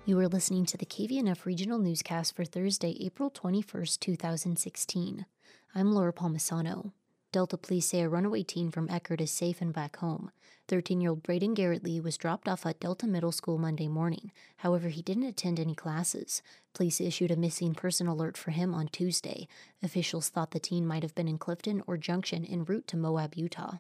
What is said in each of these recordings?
You are listening to the KVNF Regional Newscast for Thursday, April 21st, 2016. I'm Laura Palmisano. Delta police say a runaway teen from Eckerd is safe and back home. 13-year-old Braden Garrett Lee was dropped off at Delta Middle School Monday morning. However, he didn't attend any classes. Police issued a missing person alert for him on Tuesday. Officials thought the teen might have been in Clifton or Junction en route to Moab, Utah.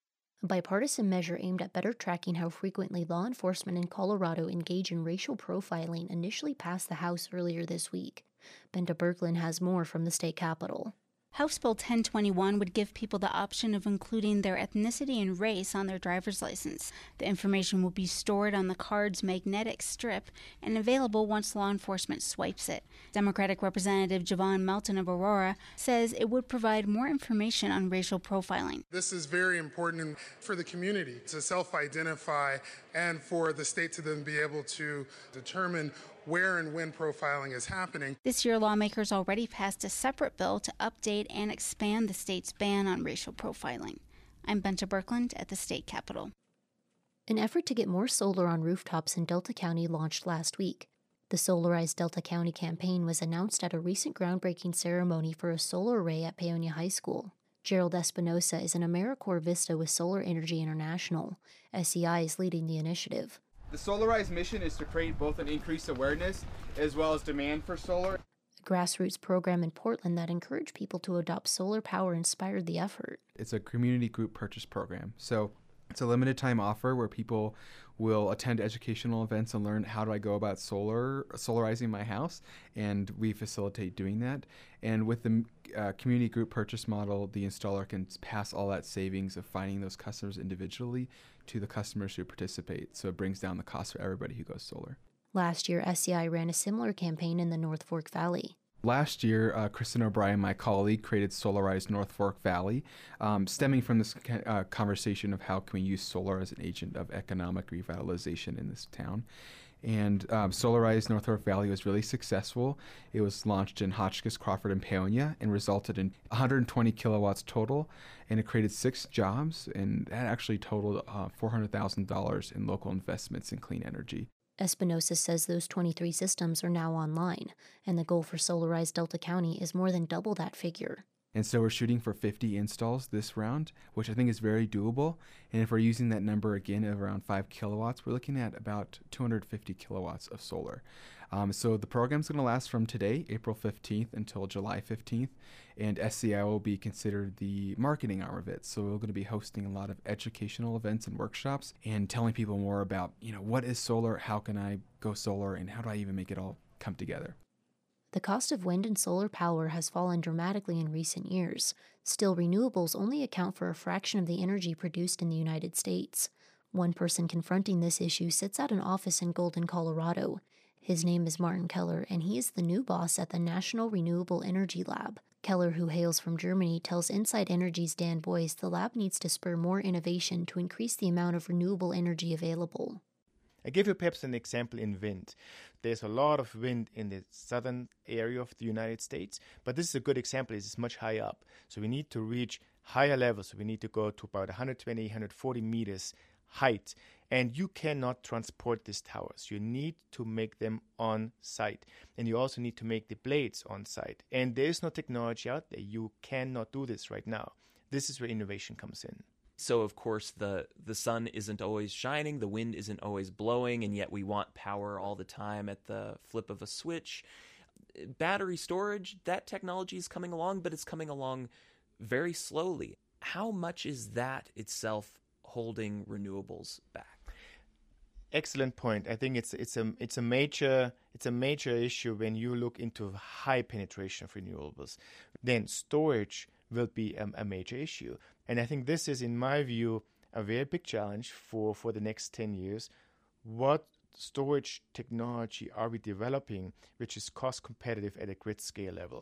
A bipartisan measure aimed at better tracking how frequently law enforcement in Colorado engage in racial profiling initially passed the House earlier this week. Benta Berglund has more from the state capitol. House Bill 1021 would give people the option of including their ethnicity and race on their driver's license. The information will be stored on the card's magnetic strip and available once law enforcement swipes it. Democratic Representative Javon Melton of Aurora says it would provide more information on racial profiling. This is very important for the community to self-identify and for the state to then be able to determine where and when profiling is happening. This year, lawmakers already passed a separate bill to update and expand the state's ban on racial profiling. I'm Benta Berglund at the state capitol. An effort to get more solar on rooftops in Delta County launched last week. The Solarize Delta County campaign was announced at a recent groundbreaking ceremony for a solar array at Paonia High School. Gerald Espinosa is an AmeriCorps Vista with Solar Energy International. SEI is leading the initiative. The Solarize mission is to create both an increased awareness as well as demand for solar. A grassroots program in Portland that encouraged people to adopt solar power inspired the effort. It's a community group purchase program. So it's a limited time offer where people will attend educational events and learn how do I go about solarizing my house, and we facilitate doing that. And with the community group purchase model, the installer can pass all that savings of finding those customers individually to the customers who participate. So it brings down the cost for everybody who goes solar. Last year, SEI ran a similar campaign in the North Fork Valley. Last year, Kristen O'Brien, my colleague, created Solarize North Fork Valley, stemming from this conversation of how can we use solar as an agent of economic revitalization in this town. And Solarize North Fork Valley was really successful. It was launched in Hotchkiss, Crawford, and Paonia and resulted in 120 kilowatts total, and it created 6 jobs, and that actually totaled $400,000 in local investments in clean energy. Espinosa says those 23 systems are now online, and the goal for Solarize Delta County is more than double that figure. And so we're shooting for 50 installs this round, which I think is very doable. And if we're using that number again of around 5 kilowatts, we're looking at about 250 kilowatts of solar. So the program's going to last from today, April 15th, until July 15th. And SCI will be considered the marketing arm of it. So we're going to be hosting a lot of educational events and workshops and telling people more about, what is solar, how can I go solar, and how do I even make it all come together. The cost of wind and solar power has fallen dramatically in recent years. Still, renewables only account for a fraction of the energy produced in the United States. One person confronting this issue sits at an office in Golden, Colorado. His name is Martin Keller, and he is the new boss at the National Renewable Energy Lab. Keller, who hails from Germany, tells Inside Energy's Dan Boyce the lab needs to spur more innovation to increase the amount of renewable energy available. I give you perhaps an example in wind. There's a lot of wind in the southern area of the United States, but this is a good example. It's much higher up. So we need to reach higher levels. So we need to go to about 120, 140 meters height. And you cannot transport these towers. You need to make them on site. And you also need to make the blades on site. And there is no technology out there. You cannot do this right now. This is where innovation comes in. So, of course, the sun isn't always shining, the wind isn't always blowing, and yet we want power all the time at the flip of a switch. Battery storage, that technology is coming along, but it's coming along very slowly. How much is that itself holding renewables back? Excellent point. I think it's a major issue when you look into high penetration of renewables. Then storage will be a major issue. And I think this is, in my view, a very big challenge for the next 10 years. What storage technology are we developing which is cost competitive at a grid scale level?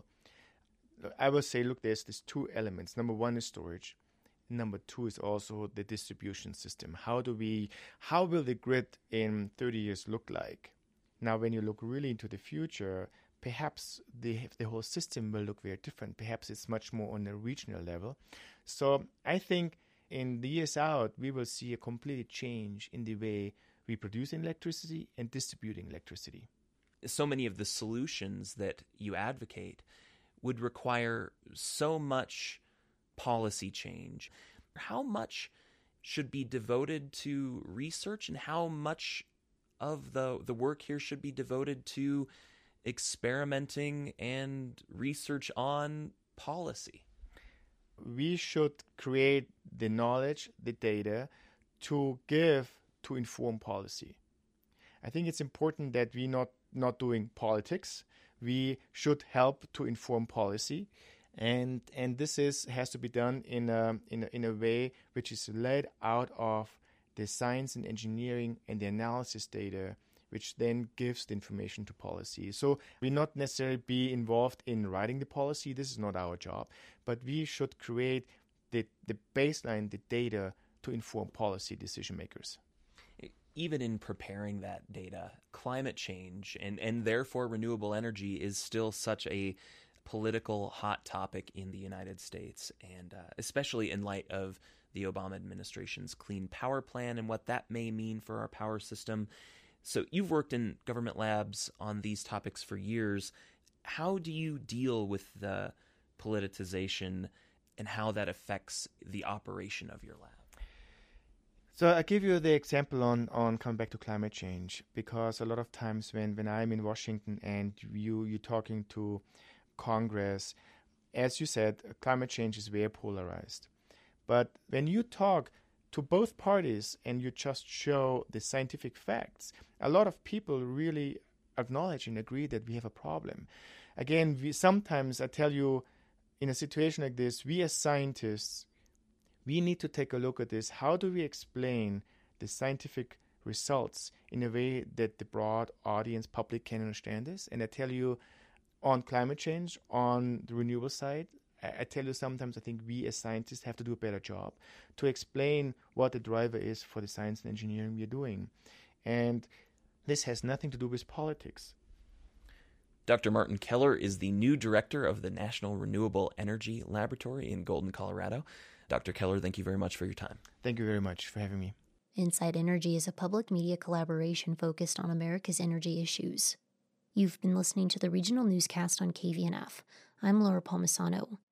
I will say, look, there's 2 elements. Number 1 is storage. Number 2 is also the distribution system. How will the grid in 30 years look like? Now, when you look really into the future, perhaps the whole system will look very different. Perhaps it's much more on a regional level. So I think in the years out, we will see a complete change in the way we producing electricity and distributing electricity. So many of the solutions that you advocate would require so much policy change. How much should be devoted to research, and how much of the work here should be devoted to experimenting and research on policy? We should create the knowledge, the data to inform policy. I think it's important that we not doing politics. We should help to inform policy, and this has to be done in a way which is led out of the science and engineering and the analysis data, which then gives the information to policy. So we not necessarily be involved in writing the policy. This is not our job, but we should create the baseline, the data to inform policy decision makers. Even in preparing that data, climate change and therefore renewable energy is still such a political hot topic in the United States, and especially in light of the Obama administration's Clean Power Plan and what that may mean for our power system. So you've worked in government labs on these topics for years. How do you deal with the politicization and how that affects the operation of your lab? So I give you the example on coming back to climate change, because a lot of times when I'm in Washington and you're talking to Congress, as you said, climate change is very polarized. But when you talk to both parties and you just show the scientific facts, a lot of people really acknowledge and agree that we have a problem. Again, sometimes I tell you, in a situation like this, we as scientists, we need to take a look at this. How do we explain the scientific results in a way that the broad audience, public, can understand this? And I tell you, on climate change, on the renewable side, I tell you sometimes I think we as scientists have to do a better job to explain what the driver is for the science and engineering we are doing. And this has nothing to do with politics. Dr. Martin Keller is the new director of the National Renewable Energy Laboratory in Golden, Colorado. Dr. Keller, thank you very much for your time. Thank you very much for having me. Inside Energy is a public media collaboration focused on America's energy issues. You've been listening to the regional newscast on KVNF. I'm Laura Palmisano.